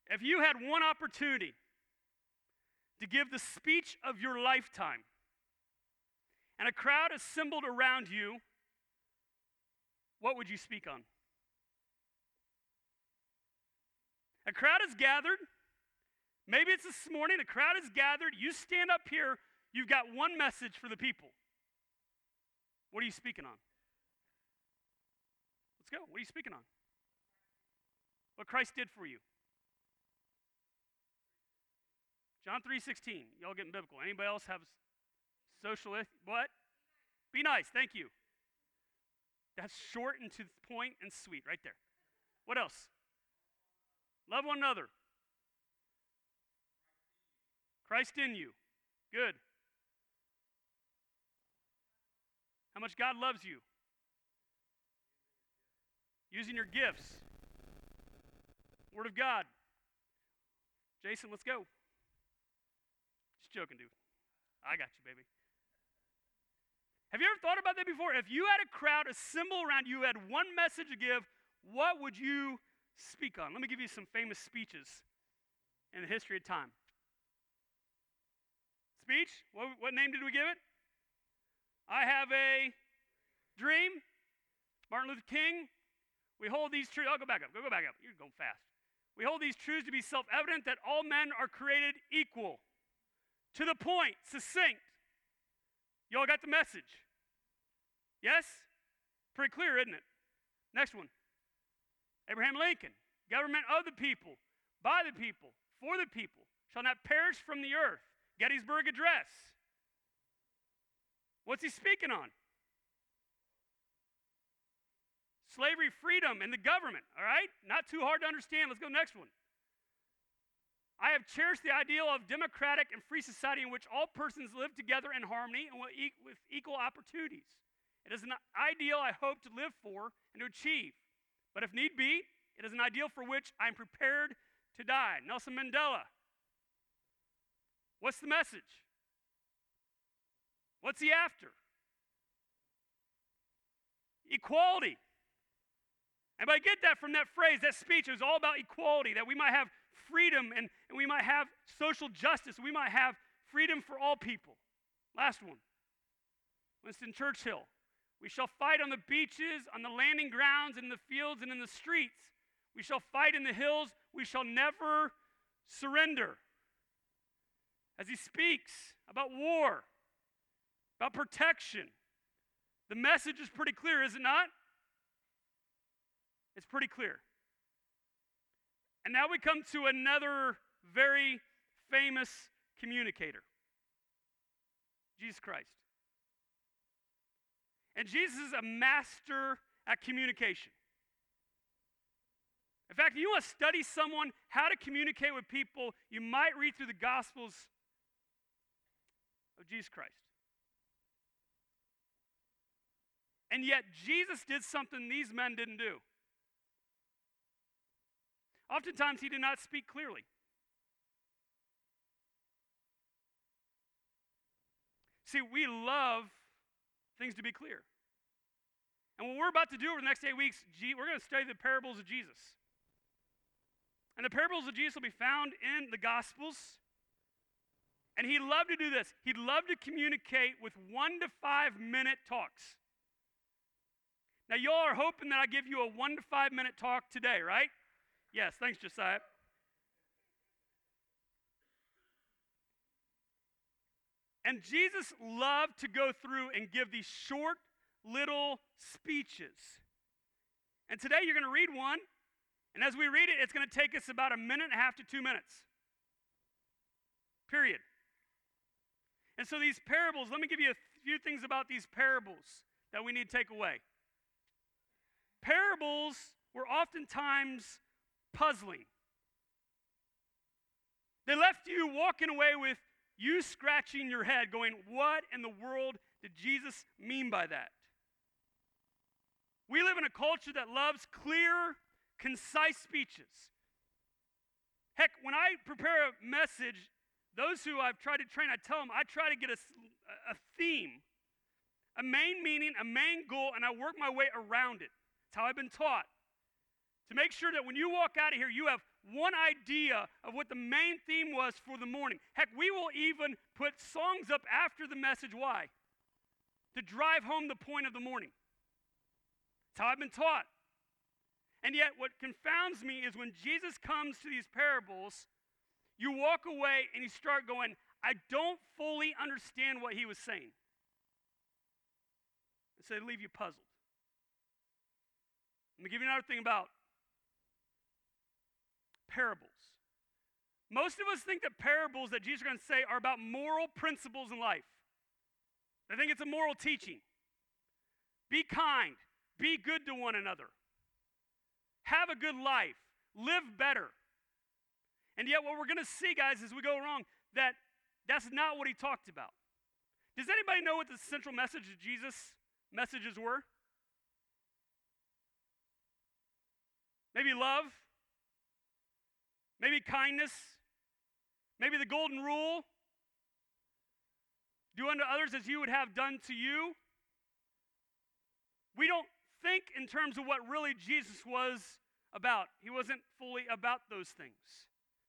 If you had one opportunity to give the speech of your lifetime, and a crowd assembled around you, what would you speak on? A crowd is gathered. Maybe it's this morning. A crowd is gathered. You stand up here. You've got one message for the people. What are you speaking on? Let's go. What are you speaking on? What Christ did for you. John 3:16. Y'all getting biblical. Anybody else have what? Be nice. Thank you. That's short and to the point and sweet right there. What else? Love one another. Christ in you. Good. How much God loves you. Using your gifts. Word of God. Jason, let's go. Just joking, dude. I got you, baby. Have you ever thought about that before? If you had a crowd assemble around you, had one message to give, what would you speak on? Let me give you some famous speeches in the history of time. Speech? What name did we give it? I have a dream. Martin Luther King. We hold these truths. I'll go back up. Go back up. You're going fast. We hold these truths to be self-evident that all men are created equal. To the point, succinct. Y'all got the message? Yes? Pretty clear, isn't it? Next one. Abraham Lincoln. Government of the people, by the people, for the people, shall not perish from the earth. Gettysburg Address. What's he speaking on? Slavery, freedom, and the government, all right? Not too hard to understand. Let's go next one. I have cherished the ideal of democratic and free society in which all persons live together in harmony and with equal opportunities. It is an ideal I hope to live for and to achieve. But if need be, it is an ideal for which I am prepared to die. Nelson Mandela. What's the message? What's he after? Equality. Anybody get that from that phrase, that speech? It was all about equality, that we might have freedom and we might have social justice. We might have freedom for all people. Last one. Winston Churchill. We shall fight on the beaches, on the landing grounds, in the fields, and in the streets. We shall fight in the hills. We shall never surrender. As he speaks about war, about protection, the message is pretty clear, is it not? It's pretty clear. And now we come to another very famous communicator, Jesus Christ. And Jesus is a master at communication. In fact, if you want to study someone, how to communicate with people, you might read through the Gospels of Jesus Christ. And yet, Jesus did something these men didn't do. Oftentimes, he did not speak clearly. See, we love things to be clear. And what we're about to do over the next 8 weeks, we're going to study the parables of Jesus. And the parables of Jesus will be found in the Gospels. And he loved to do this. He loved to communicate with 1 to 5 minute talks. Now, y'all are hoping that I give you a 1 to 5 minute talk today, right? Yes, thanks, Josiah. And Jesus loved to go through and give these short little speeches. And today you're going to read one, and as we read it, it's going to take us about 1.5 to 2 minutes. Period. And so these parables, let me give you a few things about these parables that we need to take away. Parables were oftentimes puzzling. They left you walking away with you scratching your head going, what in the world did Jesus mean by that? We live in a culture that loves clear, concise speeches. Heck, when I prepare a message, those who I've tried to train, I tell them I try to get a theme, a main meaning, a main goal, and I work my way around it. That's how I've been taught. To make sure that when you walk out of here, you have one idea of what the main theme was for the morning. Heck, we will even put songs up after the message. Why? To drive home the point of the morning. That's how I've been taught. And yet, what confounds me is when Jesus comes to these parables, you walk away and you start going, I don't fully understand what he was saying. And so they leave you puzzled. Let me give you another thing about parables. Most of us think that parables that Jesus is going to say are about moral principles in life. They think it's a moral teaching. Be kind. Be good to one another. Have a good life. Live better. And yet what we're going to see, guys, as we go along, that's not what he talked about. Does anybody know what the central message of Jesus' messages were? Maybe love? Maybe kindness? Maybe the golden rule? Do unto others as you would have done to you? We don't think in terms of what really Jesus was about. He wasn't fully about those things.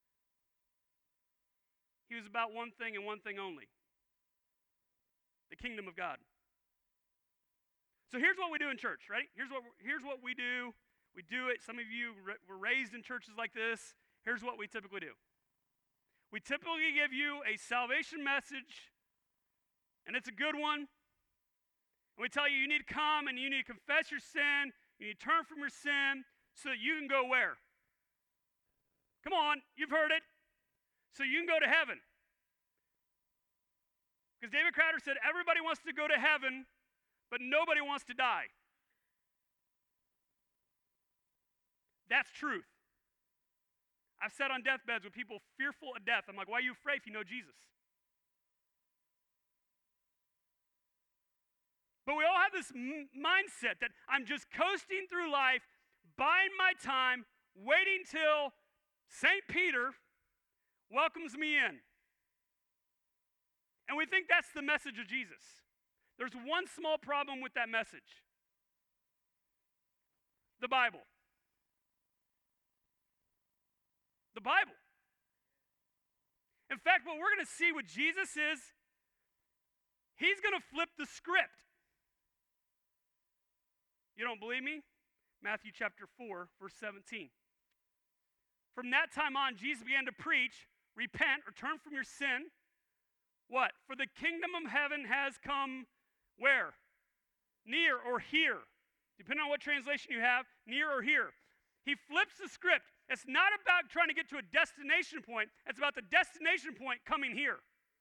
He was about one thing and one thing only: the kingdom of God. So here's what we do in church, right? Here's what we do. We do it. Some of you were raised in churches like this. Here's what we typically do. We typically give you a salvation message, and it's a good one. And we tell you you need to come and you need to confess your sin, you need to turn from your sin so that you can go where? Come on, you've heard it. So you can go to heaven. Because David Crowder said everybody wants to go to heaven, but nobody wants to die. That's truth. I've sat on deathbeds with people fearful of death. I'm like, why are you afraid if you know Jesus? But we all have this mindset that I'm just coasting through life, biding my time, waiting till St. Peter welcomes me in. And we think that's the message of Jesus. There's one small problem with that message: the Bible. The Bible. In fact, what we're going to see with Jesus is he's going to flip the script. You don't believe me? Matthew chapter 4, verse 17. From that time on, Jesus began to preach, repent or turn from your sin. What? For the kingdom of heaven has come where? Near or here. Depending on what translation you have, near or here. He flips the script. It's not about trying to get to a destination point. It's about the destination point coming here.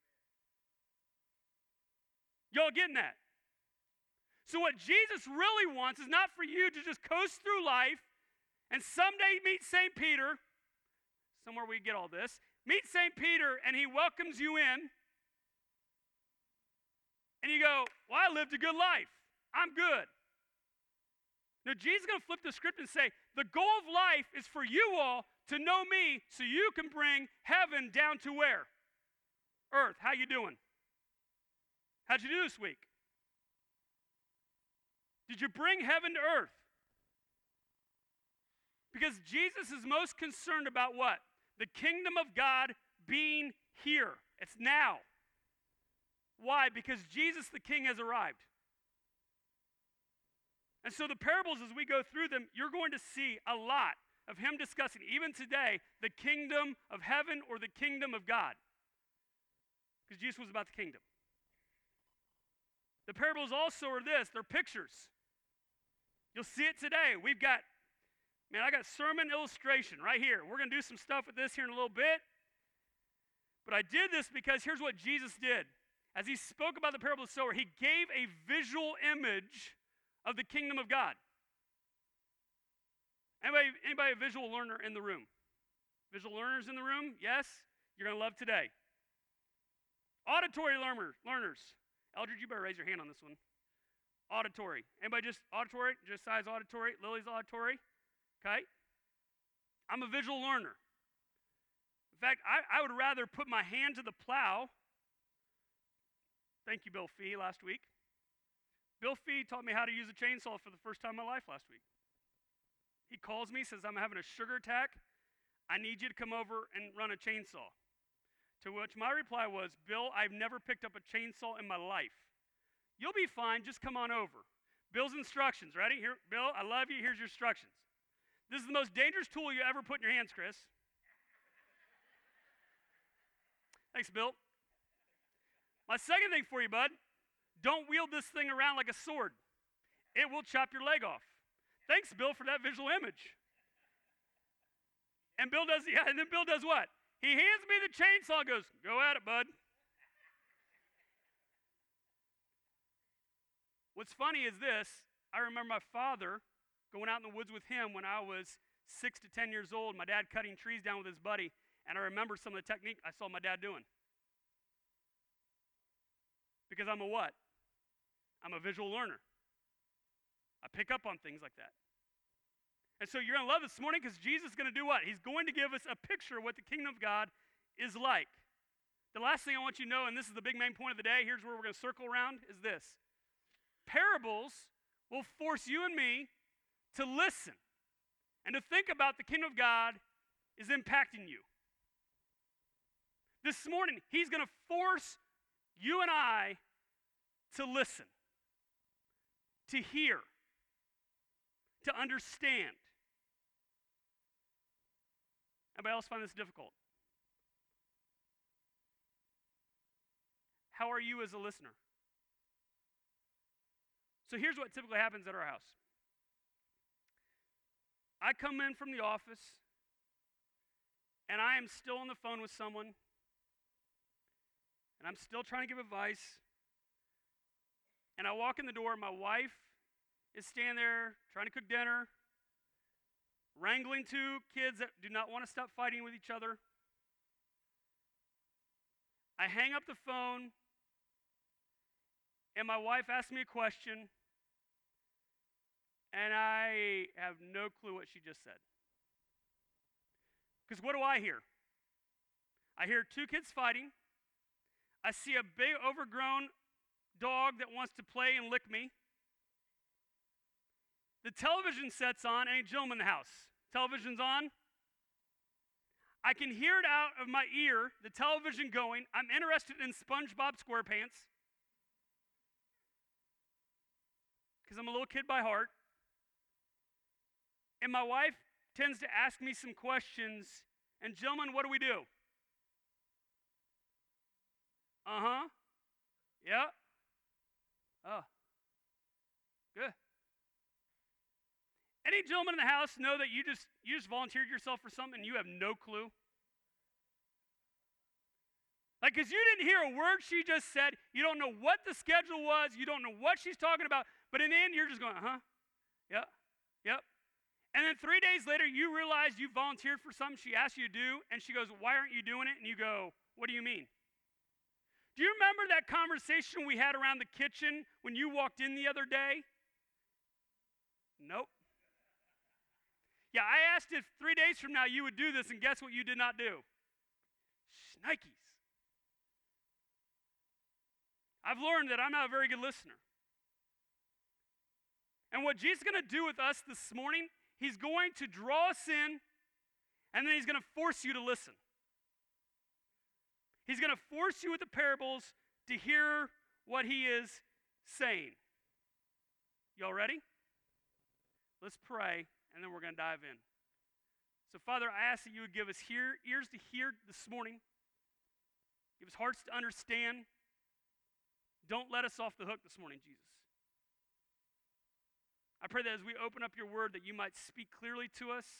Y'all getting that? So what Jesus really wants is not for you to just coast through life and someday meet St. Peter, somewhere we get all this, meet St. Peter and he welcomes you in, and you go, well, I lived a good life. I'm good. Now, Jesus is going to flip the script and say, the goal of life is for you all to know me so you can bring heaven down to where? Earth. How you doing? How'd you do this week? Did you bring heaven to earth? Because Jesus is most concerned about what? The kingdom of God being here. It's now. Why? Because Jesus the King has arrived. And so the parables, as we go through them, you're going to see a lot of him discussing, even today, the kingdom of heaven or the kingdom of God. Because Jesus was about the kingdom. The parables also are this. They're pictures. You'll see it today. I got sermon illustration right here. We're going to do some stuff with this here in a little bit. But I did this because here's what Jesus did. As he spoke about the parable of the sower, he gave a visual image of the kingdom of God. Anybody a visual learner in the room? Visual learners in the room? Yes? You're going to love today. Auditory learners. Eldred, you better raise your hand on this one. Auditory. Anybody just auditory? Just size auditory? Lily's auditory? Okay. I'm a visual learner. In fact, I would rather put my hand to the plow. Thank you, Bill Fee, last week. Bill Fee taught me how to use a chainsaw for the first time in my life last week. He calls me, says I'm having a sugar attack. I need you to come over and run a chainsaw. To which my reply was, Bill, I've never picked up a chainsaw in my life. You'll be fine, just come on over. Bill's instructions, ready? Here, Bill, I love you, here's your instructions. This is the most dangerous tool you ever put in your hands, Chris. Thanks, Bill. My second thing for you, bud, don't wield this thing around like a sword. It will chop your leg off. Thanks, Bill, for that visual image. And then Bill does what? He hands me the chainsaw and goes, go at it, bud. What's funny is this, I remember my father going out in the woods with him when I was 6 to 10 years old, my dad cutting trees down with his buddy, and I remember some of the technique I saw my dad doing. Because I'm a what? I'm a visual learner. I pick up on things like that. And so you're going to love this morning because Jesus is going to do what? He's going to give us a picture of what the kingdom of God is like. The last thing I want you to know, and this is the big main point of the day, here's where we're going to circle around, is this. Parables will force you and me to listen and to think about the kingdom of God is impacting you. This morning, he's going to force you and I to listen, to hear, to understand. Anybody else find this difficult? How are you as a listener? So here's what typically happens at our house. I come in from the office, and I am still on the phone with someone, and I'm still trying to give advice, and I walk in the door, my wife is standing there trying to cook dinner, wrangling two kids that do not want to stop fighting with each other. I hang up the phone, and my wife asks me a question, and I have no clue what she just said. Because what do I hear? I hear two kids fighting. I see a big overgrown dog that wants to play and lick me. The television sets on, any gentleman in the house. Television's on. I can hear it out of my ear, the television going. I'm interested in SpongeBob SquarePants because I'm a little kid by heart. And my wife tends to ask me some questions. And gentlemen, what do? Uh-huh. Yeah. Oh. Good. Any gentleman in the house know that you just volunteered yourself for something and you have no clue? Like, because you didn't hear a word she just said, you don't know what the schedule was, you don't know what she's talking about, but in the end, you're just going, uh-huh, yep, yep. And then 3 days later, you realize you volunteered for something she asked you to do, and she goes, why aren't you doing it? And you go, what do you mean? Do you remember that conversation we had around the kitchen when you walked in the other day? Nope. Yeah, I asked if 3 days from now you would do this, and guess what you did not do? Shnikes. I've learned that I'm not a very good listener. And what Jesus is going to do with us this morning, he's going to draw us in, and then he's going to force you to listen. He's going to force you with the parables to hear what he is saying. Y'all ready? Let's pray, and then we're going to dive in. So, Father, I ask that you would give us ears to hear this morning. Give us hearts to understand. Don't let us off the hook this morning, Jesus. I pray that as we open up your word that you might speak clearly to us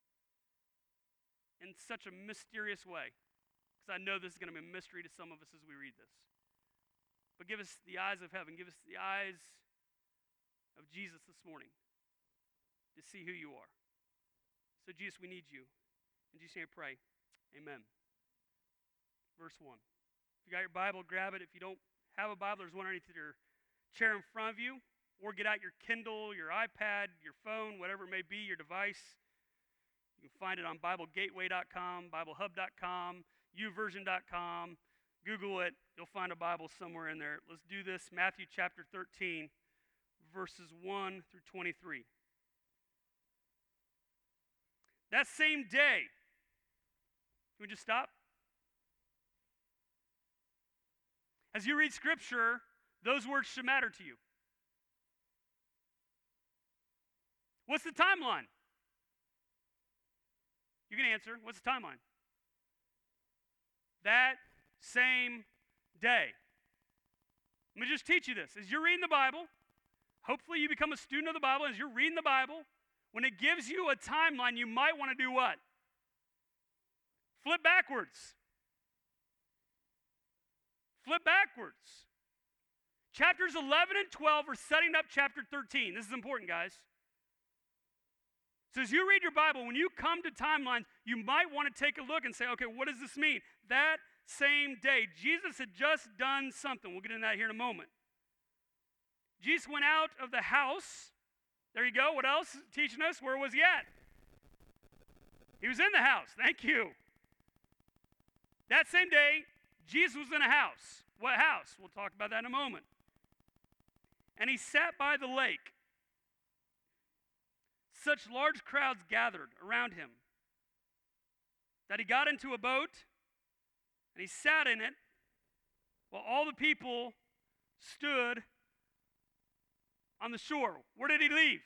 in such a mysterious way. Because I know this is going to be a mystery to some of us as we read this. But give us the eyes of heaven. Give us the eyes of Jesus this morning to see who you are. So Jesus, we need you. In Jesus' name I pray. Amen. Verse 1. If you got your Bible, grab it. If you don't have a Bible, there's one underneath your chair in front of you. Or get out your Kindle, your iPad, your phone, whatever it may be, your device. You can find it on BibleGateway.com, BibleHub.com, YouVersion.com. Google it. You'll find a Bible somewhere in there. Let's do this. Matthew chapter 13, verses 1 through 23. That same day, Can we just stop? As you read Scripture, those words should matter to you. What's the timeline? You can answer. What's the timeline? That same day. Let me just teach you this. As you're reading the Bible, hopefully you become a student of the Bible. As you're reading the Bible, when it gives you a timeline, you might want to do what? Flip backwards. Flip backwards. Chapters 11 and 12 are setting up chapter 13. This is important, guys. So as you read your Bible, when you come to timelines, you might want to take a look and say, okay, what does this mean? That same day, Jesus had just done something. We'll get into that here in a moment. Jesus went out of the house. There you go. What else? Teaching us. Where was he at? He was in the house. Thank you. That same day, Jesus was in a house. What house? We'll talk about that in a moment. And he sat by the lake. Such large crowds gathered around him that he got into a boat and he sat in it while all the people stood on the shore. Where did he leave?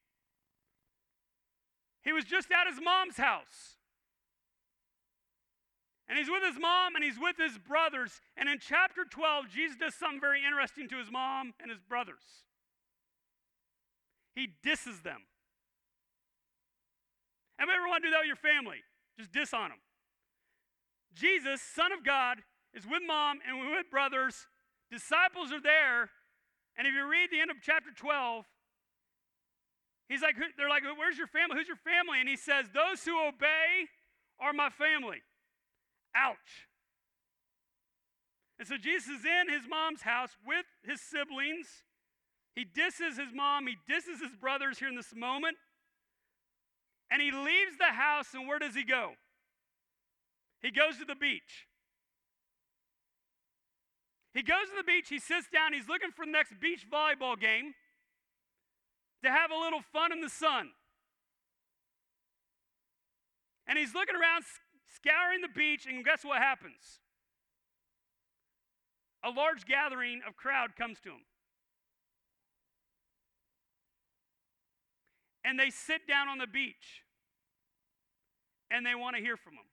He was just at his mom's house. And he's with his mom and he's with his brothers. And in chapter 12, Jesus does something very interesting to his mom and his brothers. He disses them. Anybody ever want to do that with your family? Just diss on them. Jesus, Son of God, is with mom and with brothers. Disciples are there. And if you read the end of chapter 12, he's like, they're like, where's your family? Who's your family? And he says, those who obey are my family. Ouch. And so Jesus is in his mom's house with his siblings. He disses his mom. He disses his brothers here in this moment. And he leaves the house, and where does he go? He goes to the beach. He goes to the beach, he sits down, he's looking for the next beach volleyball game to have a little fun in the sun. And he's looking around, scouring the beach, and guess what happens? A large gathering of crowd comes to him. And they sit down on the beach, and they want to hear from him.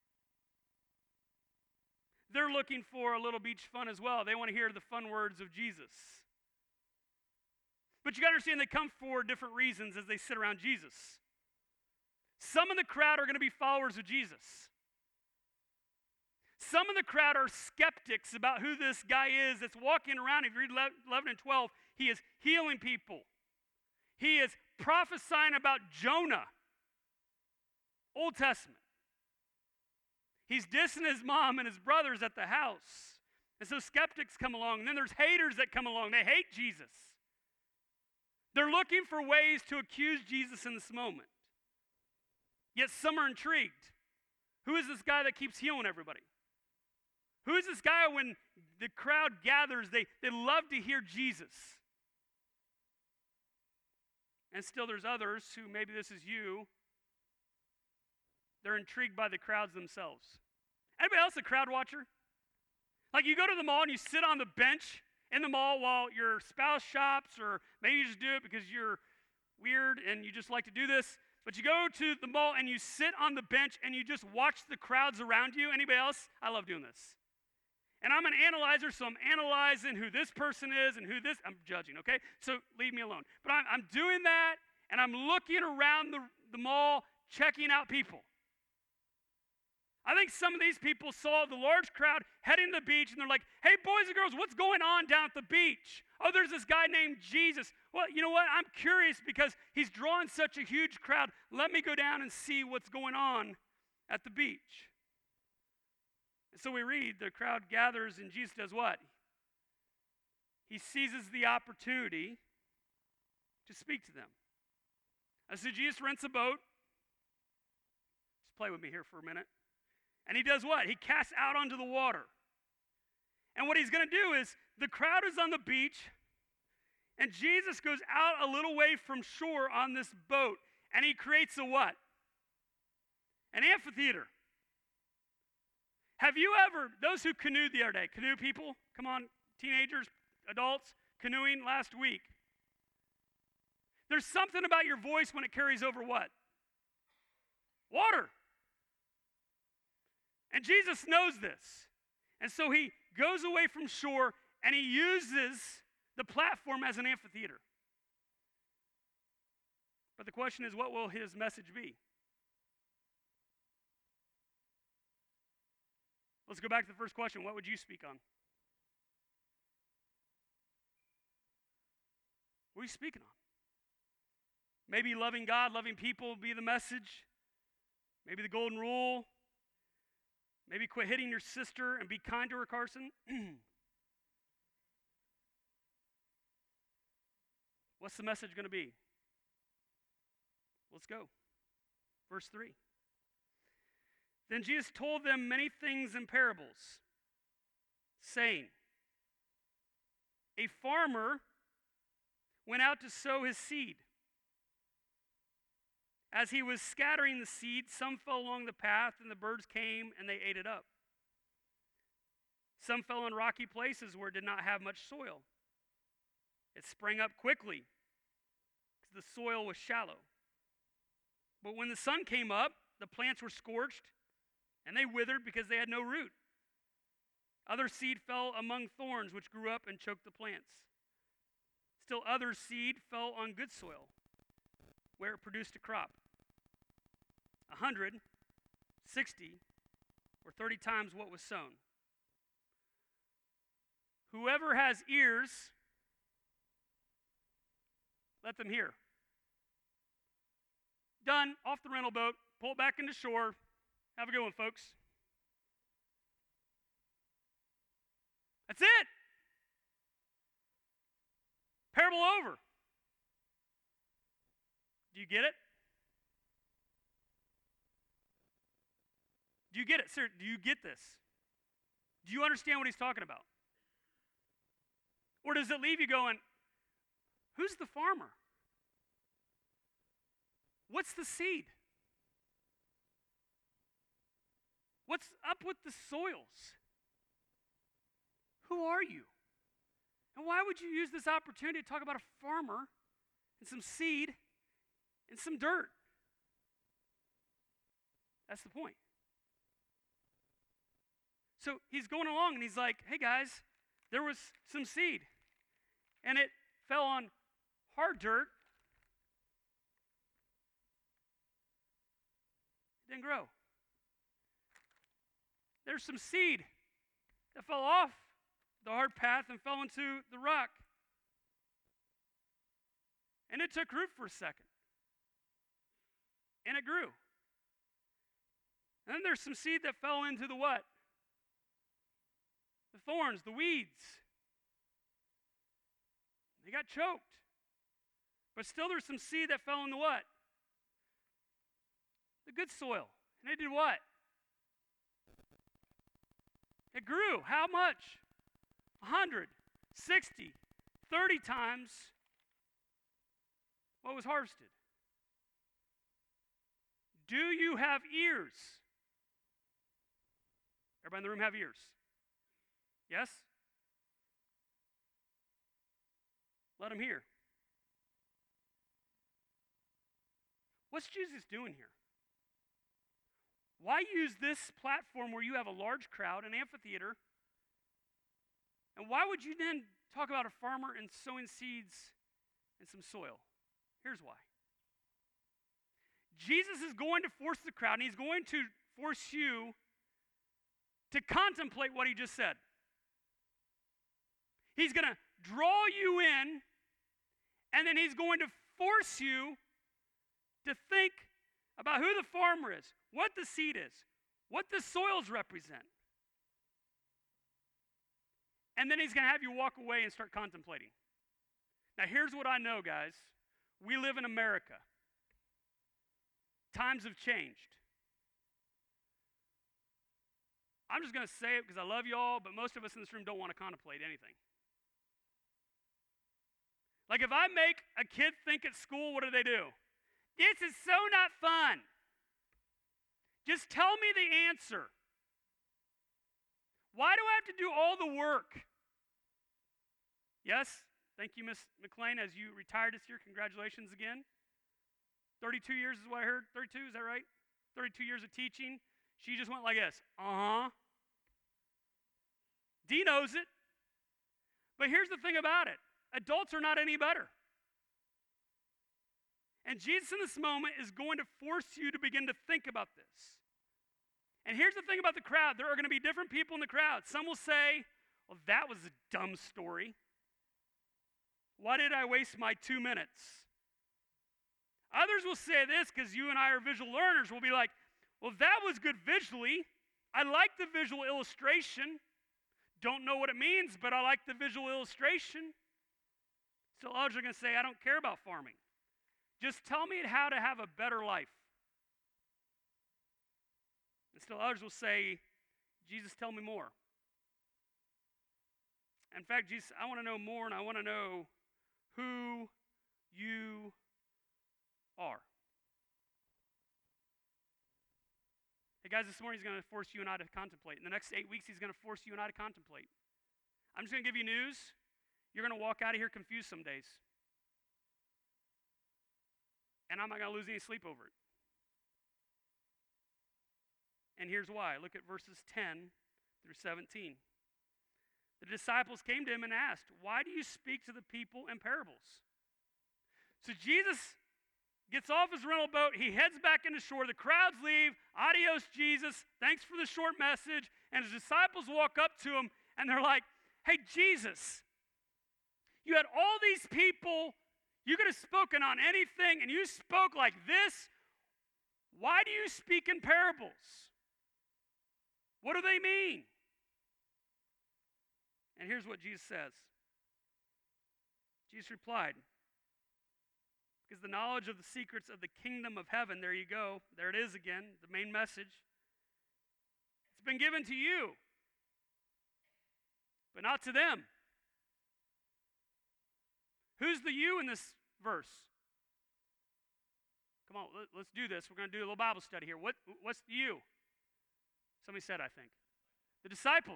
They're looking for a little beach fun as well. They want to hear the fun words of Jesus. But you got to understand they come for different reasons as they sit around Jesus. Some in the crowd are going to be followers of Jesus. Some in the crowd are skeptics about who this guy is that's walking around. If you read 11 and 12, he is healing people. He is prophesying about Jonah, Old Testament. He's dissing his mom and his brothers at the house. And so skeptics come along. And then there's haters that come along. They hate Jesus. They're looking for ways to accuse Jesus in this moment. Yet some are intrigued. Who is this guy that keeps healing everybody? Who is this guy when the crowd gathers, they love to hear Jesus? And still there's others who, maybe this is you, they're intrigued by the crowds themselves. Anybody else a crowd watcher? Like you go to the mall and you sit on the bench in the mall while your spouse shops, or maybe you just do it because you're weird and you just like to do this. But you go to the mall and you sit on the bench and you just watch the crowds around you. Anybody else? I love doing this. And I'm an analyzer, so I'm analyzing who this person is and who this, I'm judging, okay? So leave me alone. But I'm doing that, and I'm looking around the mall, checking out people. I think some of these people saw the large crowd heading to the beach, and they're like, hey, boys and girls, what's going on down at the beach? Oh, there's this guy named Jesus. Well, you know what? I'm curious because he's drawing such a huge crowd. Let me go down and see what's going on at the beach. And so we read, the crowd gathers, and Jesus does what? He seizes the opportunity to speak to them. And so Jesus rents a boat. Just play with me here for a minute. And he does what? He casts out onto the water. And what he's going to do is, the crowd is on the beach, and Jesus goes out a little way from shore on this boat, and he creates a what? An amphitheater. Have you ever, those who canoed the other day, canoe people, come on, teenagers, adults, canoeing last week. There's something about your voice when it carries over what? Water. And Jesus knows this. And so he goes away from shore and he uses the platform as an amphitheater. But the question is, what will his message be? Let's go back to the first question. What would you speak on? What are you speaking on? Maybe loving God, loving people will be the message. Maybe the golden rule. Maybe quit hitting your sister and be kind to her, Carson. What's the message going to be? Let's go. Verse 3. Then Jesus told them many things in parables, saying, a farmer went out to sow his seed. As he was scattering the seed, some fell along the path, and the birds came and they ate it up. Some fell in rocky places where it did not have much soil. It sprang up quickly because the soil was shallow. But when the sun came up, the plants were scorched and they withered because they had no root. Other seed fell among thorns, which grew up and choked the plants. Still other seed fell on good soil, where it produced a crop. 100, 60, or 30 times what was sown. Whoever has ears, let them hear. Done, off the rental boat, pull it back into shore. Have a good one, folks. That's it. Parable over. Do you get it? Do you get it? Sir, do you get this? Do you understand what he's talking about? Or does it leave you going, who's the farmer? What's the seed? What's up with the soils? Who are you? And why would you use this opportunity to talk about a farmer and some seed and some dirt? That's the point. So he's going along and he's like, hey guys, there was some seed and it fell on hard dirt. It didn't grow. There's some seed that fell off the hard path and fell into the rock. And it took root for a second. And it grew. And then there's some seed that fell into the what? The thorns, the weeds. They got choked. But still there's some seed that fell in the what? The good soil. And it did what? It grew. How much? 100, 60, 30 times what was harvested. Do you have ears? Everybody in the room have ears? Yes? Let them hear. What's Jesus doing here? Why use this platform where you have a large crowd, an amphitheater? And why would you then talk about a farmer and sowing seeds in some soil? Here's why. Jesus is going to force the crowd, and he's going to force you to contemplate what he just said. He's going to draw you in, and then he's going to force you to think about who the farmer is, what the seed is, what the soils represent. And then he's going to have you walk away and start contemplating. Now, here's what I know, guys. We live in America. Times have changed. I'm just going to say it because I love you all, but most of us in this room don't want to contemplate anything. Like if I make a kid think at school, what do? This is so not fun. Just tell me the answer. Why do I have to do all the work? Yes, thank you, Miss McLean, as you retired this year. Congratulations again. 32 years is what I heard. 32, is that right? 32 years of teaching. She just went like this. D knows it. But here's the thing about it. Adults are not any better. And Jesus in this moment is going to force you to begin to think about this. And here's the thing about the crowd. There are going to be different people in the crowd. Some will say, well, that was a dumb story. Why did I waste my 2 minutes? Others will say this, because you and I are visual learners, will be like, well, that was good visually. I like the visual illustration. Don't know what it means, but I like the visual illustration. Still others are going to say, I don't care about farming. Just tell me how to have a better life. And still others will say, Jesus, tell me more. In fact, Jesus, I want to know more, and I want to know who you are. Hey guys, this morning he's going to force you and I to contemplate. In the next 8 weeks, he's going to force you and I to contemplate. I'm just going to give you news. You're going to walk out of here confused some days. And I'm not going to lose any sleep over it. And here's why. Look at verses 10 through 17. The disciples came to him and asked, why do you speak to the people in parables? So Jesus gets off his rental boat. He heads back into shore. The crowds leave. Adios, Jesus. Thanks for the short message. And his disciples walk up to him, and they're like, hey, Jesus, you had all these people. You could have spoken on anything, and you spoke like this. Why do you speak in parables? What do they mean? And here's what Jesus says. Jesus replied, because the knowledge of the secrets of the kingdom of heaven, there you go, there it is again, the main message. It's been given to you, but not to them. Who's the you in this verse? Come on, let's do this. We're going to do a little Bible study here. What's the you? Somebody said, I think. The disciples.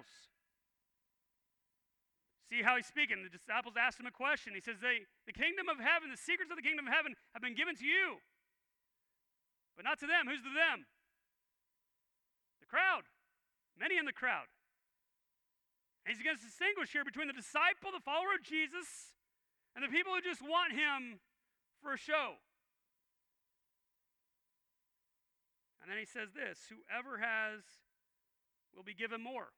See how he's speaking. The disciples asked him a question. He says, the kingdom of heaven, the secrets of the kingdom of heaven have been given to you, but not to them. Who's the them? The crowd. Many in the crowd. And he's going to distinguish here between the disciple, the follower of Jesus, and the people who just want him for a show. And then he says this, whoever has will be given more.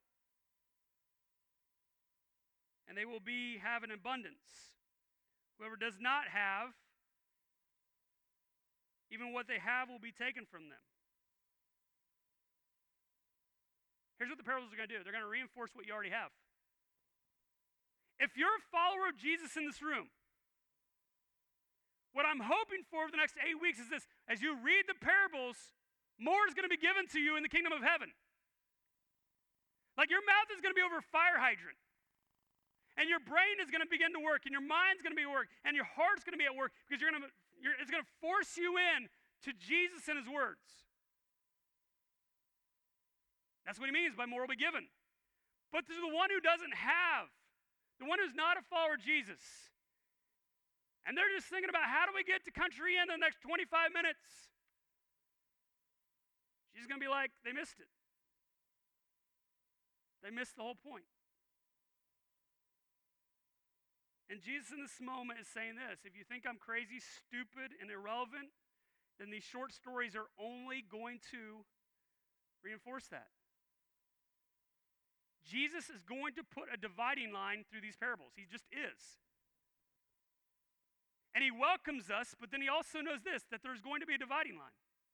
And they will have an abundance. Whoever does not have, even what they have will be taken from them. Here's what the parables are going to do. They're going to reinforce what you already have. If you're a follower of Jesus in this room, what I'm hoping for the next 8 weeks is this. As you read the parables, more is going to be given to you in the kingdom of heaven. Like your mouth is going to be over a fire hydrant. And your brain is going to begin to work, and your mind's going to be at work, and your heart's going to be at work, because it's going to force you in to Jesus and his words. That's what he means by more will be given. But to the one who doesn't have, the one who's not a follower of Jesus, and they're just thinking about how do we get to Country Inn in the next 25 minutes? She's going to be like, they missed it. They missed the whole point. And Jesus in this moment is saying this. If you think I'm crazy, stupid, and irrelevant, then these short stories are only going to reinforce that. Jesus is going to put a dividing line through these parables. He just is. And he welcomes us, but then he also knows this, that there's going to be a dividing line.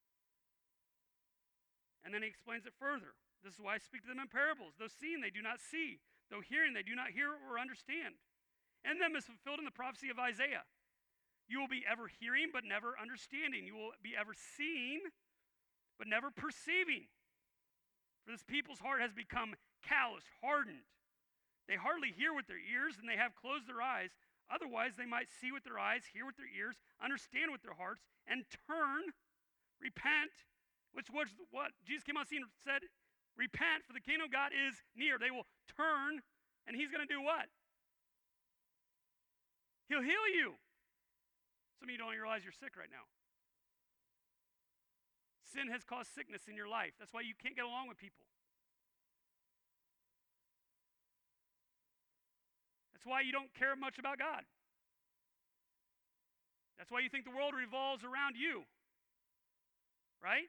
And then he explains it further. This is why I speak to them in parables. Though seeing, they do not see. Though hearing, they do not hear or understand. And them is fulfilled in the prophecy of Isaiah. You will be ever hearing, but never understanding. You will be ever seeing, but never perceiving. For this people's heart has become calloused, hardened. They hardly hear with their ears, and they have closed their eyes. Otherwise, they might see with their eyes, hear with their ears, understand with their hearts, and turn, repent, which was what Jesus came on the scene and said Repent, for the kingdom of God is near. They will turn, and he's going to do what? He'll heal you. Some of you don't even realize you're sick right now. Sin has caused sickness in your life. That's why you can't get along with people. That's why you don't care much about God. That's why you think the world revolves around you. Right?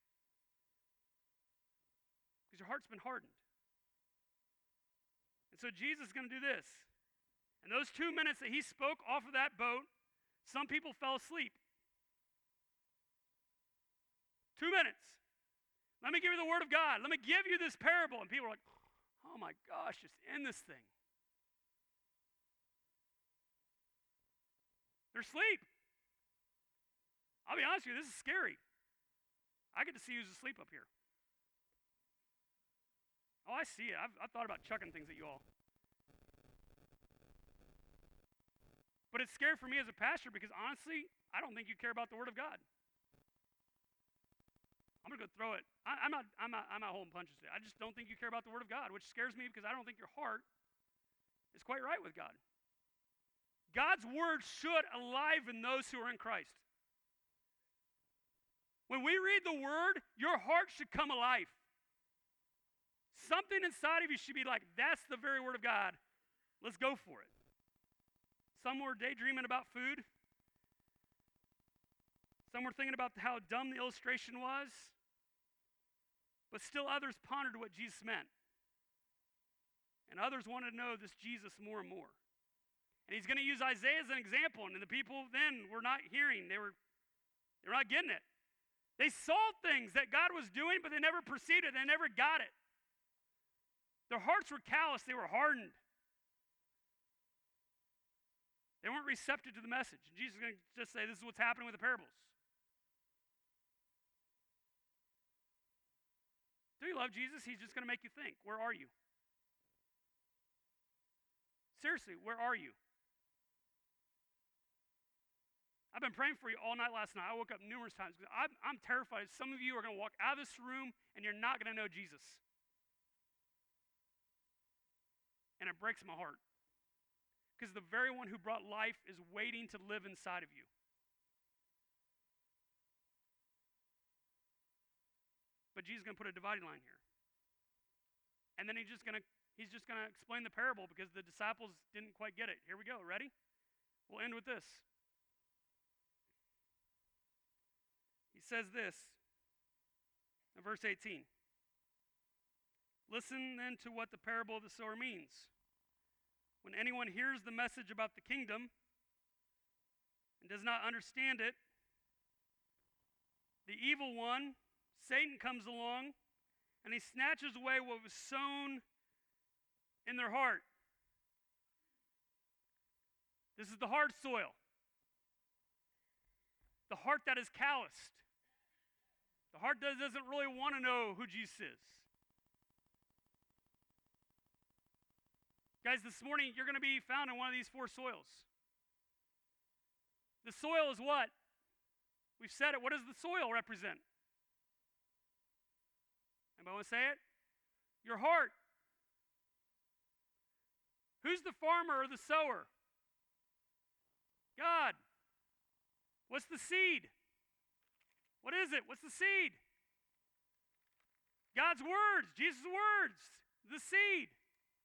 Because your heart's been hardened. And so Jesus is going to do this. And those 2 minutes that he spoke off of that boat, some people fell asleep. 2 minutes. Let me give you the word of God. Let me give you this parable. And people are like, oh my gosh, just end this thing. They're asleep. I'll be honest with you, this is scary. I get to see who's asleep up here. Oh, I see it. I've thought about chucking things at you all. But it's scary for me as a pastor because honestly, I don't think you care about the Word of God. I'm gonna go throw it. I'm not holding punches today. I just don't think you care about the Word of God, which scares me because I don't think your heart is quite right with God. God's Word should enliven those who are in Christ. When we read the Word, your heart should come alive. Something inside of you should be like, that's the very Word of God. Let's go for it. Some were daydreaming about food. Some were thinking about how dumb the illustration was. But still others pondered what Jesus meant. And others wanted to know this Jesus more and more. And he's going to use Isaiah as an example. And the people then were not hearing. They were not getting it. They saw things that God was doing, but they never perceived it. They never got it. Their hearts were calloused. They were hardened. They weren't receptive to the message. And Jesus is going to just say, this is what's happening with the parables. Do you love Jesus? He's just going to make you think. Where are you? Seriously, where are you? I've been praying for you all night last night. I woke up numerous times because I'm terrified. Some of you are going to walk out of this room and you're not going to know Jesus. And it breaks my heart. Because the very one who brought life is waiting to live inside of you. But Jesus is going to put a dividing line here. And then he's just going to explain the parable because the disciples didn't quite get it. Here we go. Ready? We'll end with this. He says this in verse 18. Listen then to what the parable of the sower means. When anyone hears the message about the kingdom and does not understand it, the evil one, Satan, comes along and he snatches away what was sown in their heart. This is the hard soil. The heart that is calloused. The heart that doesn't really want to know who Jesus is. Guys, this morning you're going to be found in one of these 4 soils. The soil is what? We've said it. What does the soil represent? Anybody want to say it? Your heart. Who's the farmer or the sower? God. What's the seed? What is it? What's the seed? God's words, Jesus' words, the seed.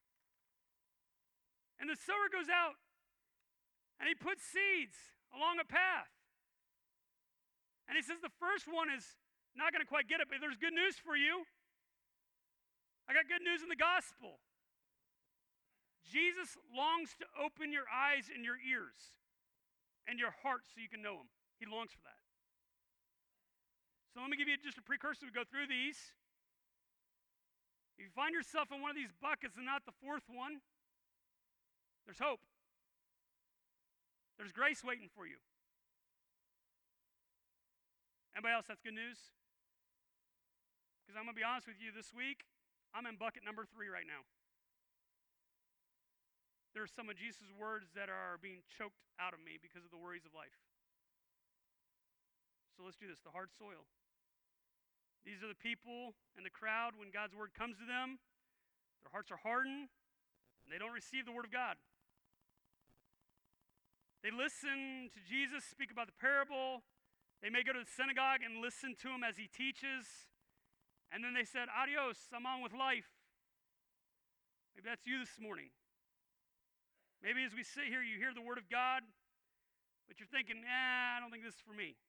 And the sower goes out and he puts seeds along a path. And he says the first one is not going to quite get it, but there's good news for you. I got good news in the gospel. Jesus longs to open your eyes and your ears and your heart so you can know him. He longs for that. So let me give you just a precursor to go through these. If you find yourself in one of these buckets and not the 4th one, there's hope. There's grace waiting for you. Anybody else, that's good news? Because I'm going to be honest with you, this week, I'm in bucket number 3 right now. There are some of Jesus' words that are being choked out of me because of the worries of life. So let's do this. The hard soil. These are the people in the crowd when God's word comes to them. Their hearts are hardened, and they don't receive the word of God. They listen to Jesus speak about the parable. They may go to the synagogue and listen to him as he teaches. And then they said, adios, I'm on with life. Maybe that's you this morning. Maybe as we sit here, you hear the word of God, but you're thinking, I don't think this is for me.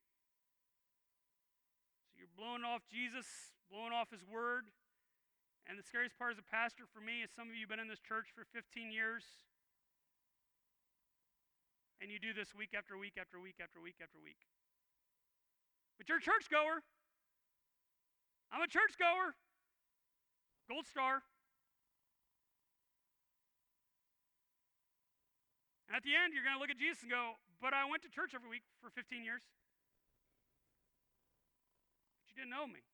So you're blowing off Jesus, blowing off his word. And the scariest part as a pastor for me is some of you have been in this church for 15 years. And you do this week after week after week after week after week. But you're a churchgoer. I'm a churchgoer. Gold star. And at the end, you're going to look at Jesus and go, but I went to church every week for 15 years. But you didn't know me.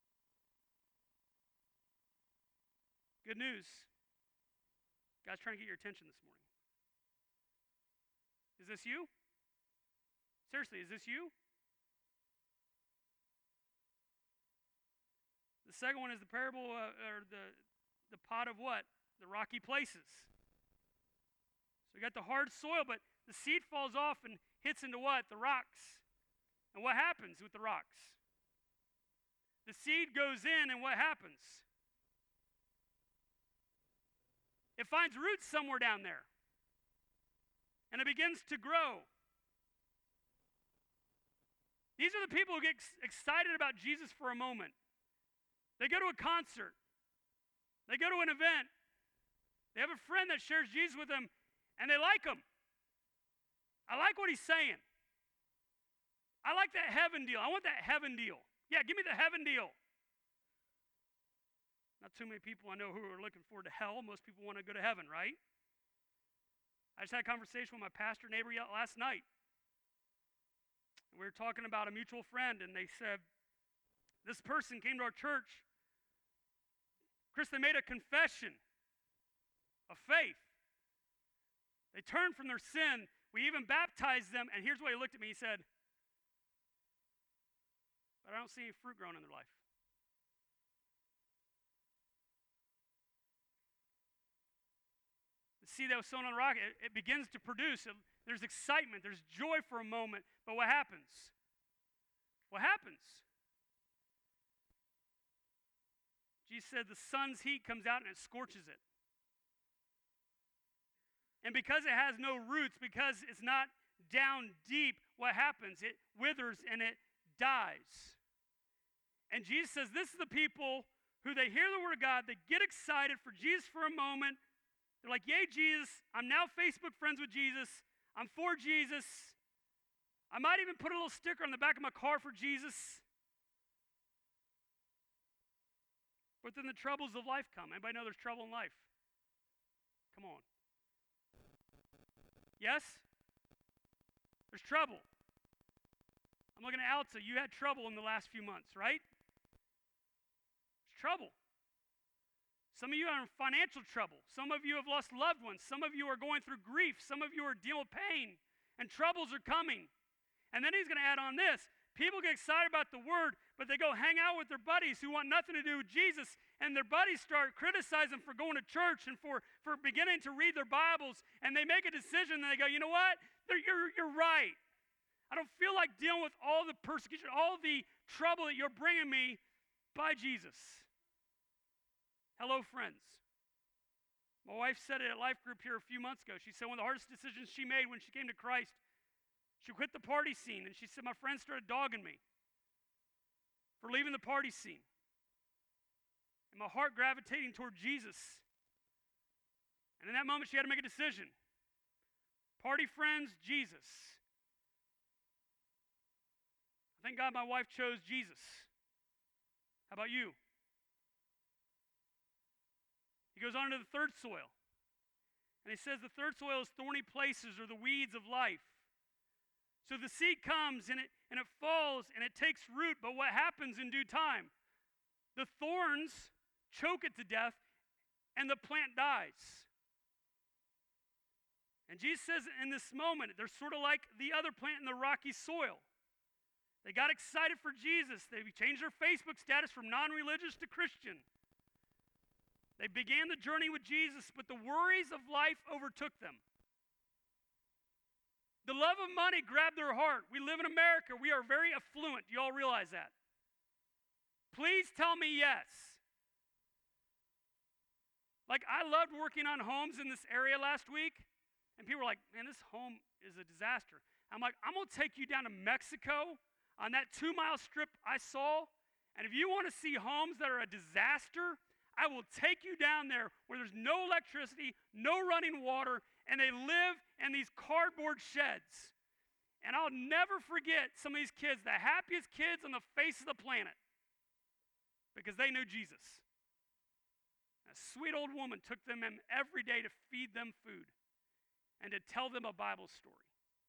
Good news. God's trying to get your attention this morning. Is this you? Seriously, is this you? The second one is the parable, or the pot of what? The rocky places. So we got the hard soil, but the seed falls off and hits into what? The rocks. And what happens with the rocks? The seed goes in, and what happens? It finds roots somewhere down there. And it begins to grow. These are the people who get excited about Jesus for a moment. They go to a concert. They go to an event. They have a friend that shares Jesus with them, and they like him. I like what he's saying. I like that heaven deal. I want that heaven deal. Yeah, give me the heaven deal. Not too many people I know who are looking forward to hell. Most people want to go to heaven, right? I just had a conversation with my pastor neighbor last night. We were talking about a mutual friend, and they said, this person came to our church. Chris, they made a confession of faith. They turned from their sin. We even baptized them, and here's what he looked at me. He said, but I don't see any fruit growing in their life. The seed that was sown on the rock, it begins to produce. There's excitement. There's joy for a moment. But what happens? What happens? Jesus said the sun's heat comes out and it scorches it. And because it has no roots, because it's not down deep, what happens? It withers and it dies. And Jesus says this is the people who they hear the word of God, they get excited for Jesus for a moment. They're like, yay, Jesus, I'm now Facebook friends with Jesus. I'm for Jesus. I might even put a little sticker on the back of my car for Jesus. But then the troubles of life come. Anybody know there's trouble in life? Come on. Yes? There's trouble. I'm looking at Alta. You had trouble in the last few months, right? There's trouble. Some of you are in financial trouble. Some of you have lost loved ones. Some of you are going through grief. Some of you are dealing with pain. And troubles are coming. And then he's going to add on this. People get excited about the word, but they go hang out with their buddies who want nothing to do with Jesus, and their buddies start criticizing for going to church and for beginning to read their Bibles, and they make a decision, and they go, you know what? You're right. I don't feel like dealing with all the persecution, all the trouble that you're bringing me. Bye, Jesus. Hello, friends. My wife said it at Life Group here a few months ago. She said one of the hardest decisions she made when she came to Christ, she quit the party scene, and she said, my friends started dogging me for leaving the party scene. And my heart gravitating toward Jesus. And in that moment, she had to make a decision. Party friends, Jesus. I thank God my wife chose Jesus. How about you? He goes on to the third soil. And he says the third soil is thorny places or the weeds of life. So the seed comes and it falls and it takes root, but what happens in due time? The thorns choke it to death and the plant dies. And Jesus says in this moment, they're sort of like the other plant in the rocky soil. They got excited for Jesus. They changed their Facebook status from non-religious to Christian. They began the journey with Jesus, but the worries of life overtook them. The love of money grabbed their heart. We live in America. We are very affluent. Do you all realize that? Please tell me yes. Like, I loved working on homes in this area last week, and people were like, man, this home is a disaster. I'm like, I'm going to take you down to Mexico on that 2-mile strip I saw, and if you want to see homes that are a disaster, I will take you down there where there's no electricity, no running water, and they live in these cardboard sheds. And I'll never forget some of these kids, the happiest kids on the face of the planet, because they knew Jesus. A sweet old woman took them in every day to feed them food and to tell them a Bible story.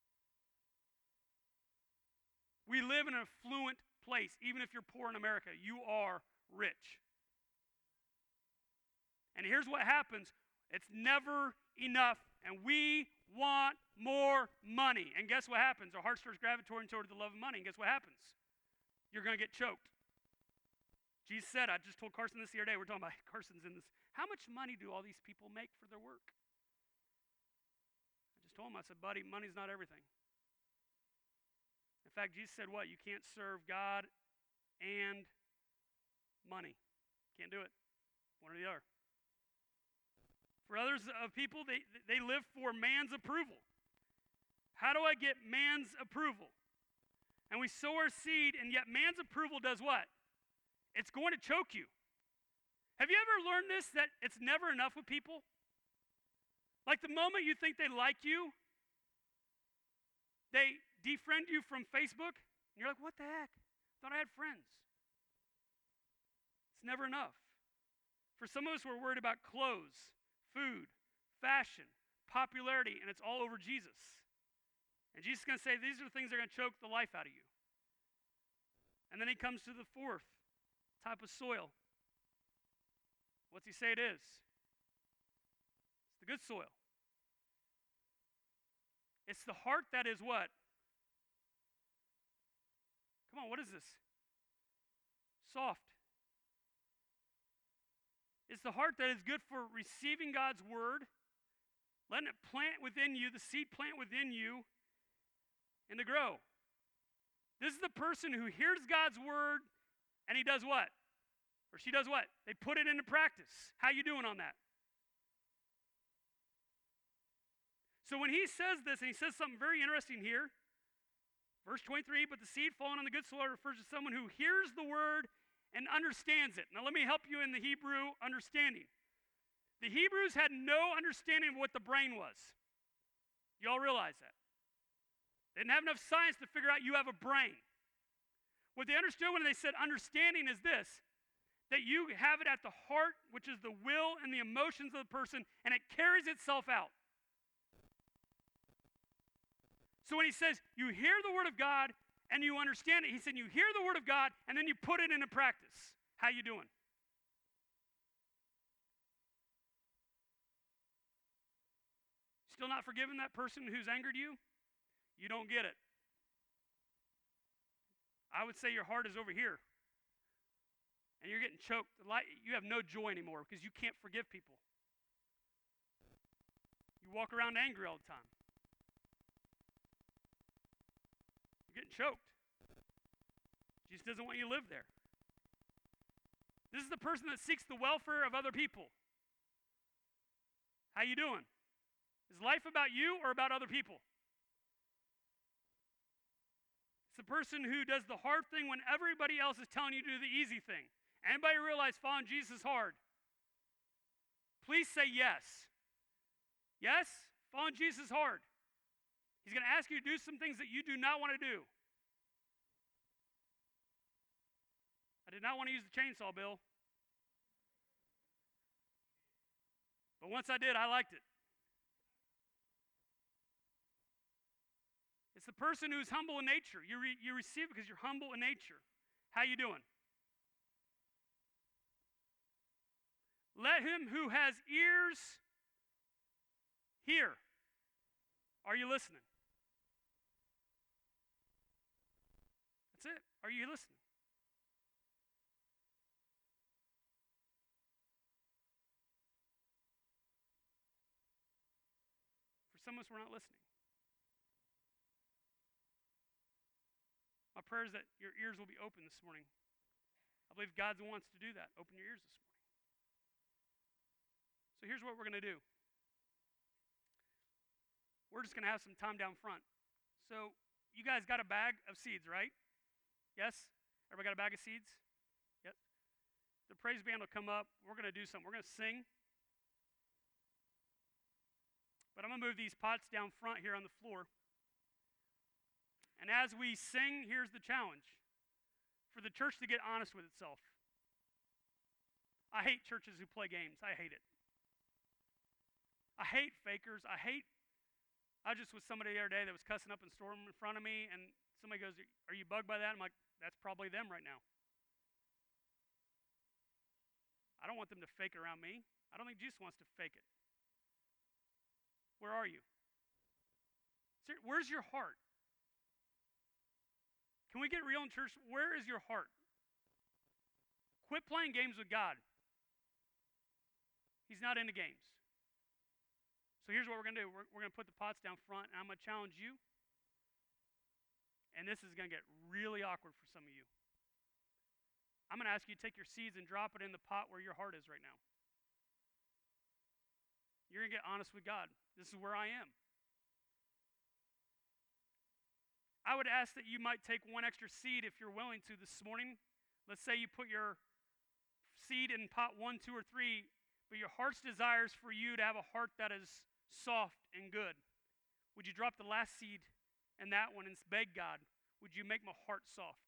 We live in an affluent place. Even if you're poor in America, you are rich. And here's what happens. It's never enough, and we want more money. And guess what happens? Our heart starts gravitating toward the love of money, and guess what happens? You're going to get choked. Jesus said, I just told Carson this the other day, we're talking about Carson's in this. How much money do all these people make for their work? I just told him, I said, buddy, money's not everything. In fact, Jesus said what? You can't serve God and money. Can't do it. One or the other. For others of people, they live for man's approval. How do I get man's approval? And we sow our seed, and yet man's approval does what? It's going to choke you. Have you ever learned this, that it's never enough with people? Like the moment you think they like you, they defriend you from Facebook, and you're like, what the heck? Thought I had friends. It's never enough. For some of us, we're worried about clothes, food, fashion, popularity, and it's all over Jesus. And Jesus is going to say, these are the things that are going to choke the life out of you. And then he comes to the fourth type of soil. What's he say it is? It's the good soil. It's the heart that is what? Come on, what is this? Soft. It's the heart that is good for receiving God's word, letting it plant within you, the seed plant within you, and to grow. This is the person who hears God's word, and he does what? Or she does what? They put it into practice. How you doing on that? So when he says this, and he says something very interesting here, verse 23, but the seed fallen on the good soil refers to someone who hears the word and understands it. Now let me help you in the Hebrew understanding. The Hebrews had no understanding of what the brain was. You all realize that? They didn't have enough science to figure out you have a brain. What they understood when they said understanding is this, that you have it at the heart, which is the will and the emotions of the person, and it carries itself out. So when he says, you hear the word of God and you understand it, he said, you hear the word of God and then you put it into practice. How you doing? Still not forgiving that person who's angered you? You don't get it. I would say your heart is over here. And you're getting choked. You have no joy anymore because you can't forgive people. You walk around angry all the time. You're getting choked. Jesus doesn't want you to live there. This is the person that seeks the welfare of other people. How you doing? Is life about you or about other people? It's the person who does the hard thing when everybody else is telling you to do the easy thing. Anybody realize following Jesus is hard? Please say yes. Yes? Following Jesus is hard. He's going to ask you to do some things that you do not want to do. I did not want to use the chainsaw, Bill. But once I did, I liked it. It's the person who's humble in nature. You receive it because you're humble in nature. How you doing? Let him who has ears hear. Are you listening? That's Are you listening? For some of us, we're not listening. My prayer is that your ears will be open this morning. I believe God wants to do that. Open your ears this morning. So here's what we're going to do. We're just going to have some time down front. So you guys got a bag of seeds, right? Yes? Everybody got a bag of seeds? Yep. The praise band will come up. We're going to do something. We're going to sing. But I'm going to move these pots down front here on the floor. And as we sing, here's the challenge. For the church to get honest with itself. I hate churches who play games. I hate it. I hate fakers. I was just with somebody the other day that was cussing up and storming in front of me, and somebody goes, "Are you bugged by that?" I'm like, that's probably them right now. I don't want them to fake it around me. I don't think Jesus wants to fake it. Where are you? Where's your heart? Can we get real in church? Where is your heart? Quit playing games with God. He's not into games. So here's what we're going to do. We're going to put the pots down front, and I'm going to challenge you. And this is going to get really awkward for some of you. I'm going to ask you to take your seeds and drop it in the pot where your heart is right now. You're going to get honest with God. This is where I am. I would ask that you might take one extra seed if you're willing to this morning. Let's say you put your seed in pot 1, 2, or 3, but your heart's desires for you to have a heart that is soft and good. Would you drop the last seed in that one and beg God, would you make my heart soft?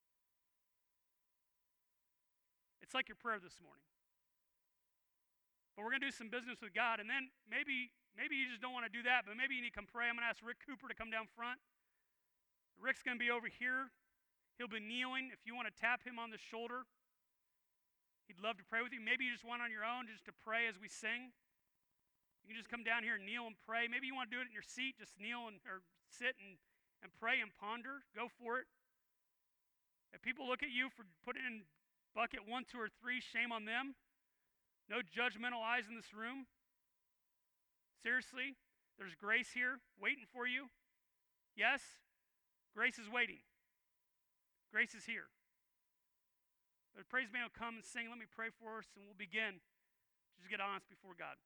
It's like your prayer this morning. But we're going to do some business with God, and then maybe you just don't want to do that, but maybe you need to come pray. I'm going to ask Rick Cooper to come down front. Rick's going to be over here. He'll be kneeling. If you want to tap him on the shoulder, he'd love to pray with you. Maybe you just want on your own just to pray as we sing. You can just come down here and kneel and pray. Maybe you want to do it in your seat. Just kneel or sit and pray and ponder. Go for it. If people look at you for putting in bucket 1, 2, or 3, shame on them. No judgmental eyes in this room. Seriously, there's grace here waiting for you. Yes? Grace is waiting. Grace is here. The praise band will come and sing. Let me pray for us, and we'll begin. Just get honest before God.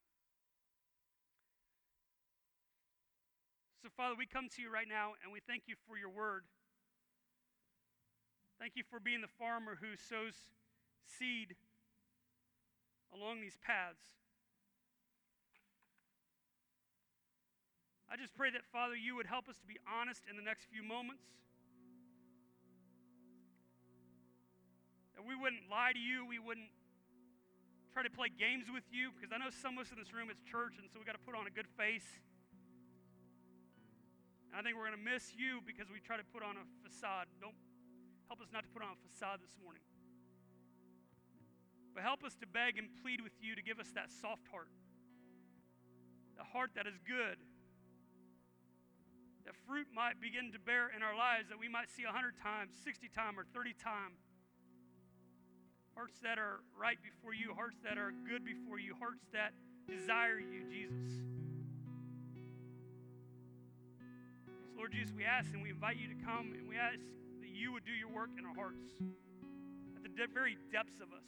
So, Father, we come to you right now, and we thank you for your word. Thank you for being the farmer who sows seed along these paths. I just pray that, Father, you would help us to be honest in the next few moments. That we wouldn't lie to you. We wouldn't try to play games with you, because I know some of us in this room, it's church, and so we got to put on a good face. And I think we're going to miss you because we try to put on a facade. Don't help us not to put on a facade this morning. But help us to beg and plead with you to give us that soft heart. The heart that is good. That fruit might begin to bear in our lives, that we might see 100 times, 60 times, or 30 times. Hearts that are right before you, hearts that are good before you, hearts that desire you, Jesus. So Lord Jesus, we ask and we invite you to come, and we ask that you would do your work in our hearts, at the very depths of us.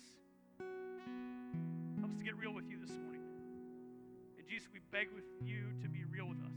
Help us to get real with you this morning. And Jesus, we beg with you to be real with us.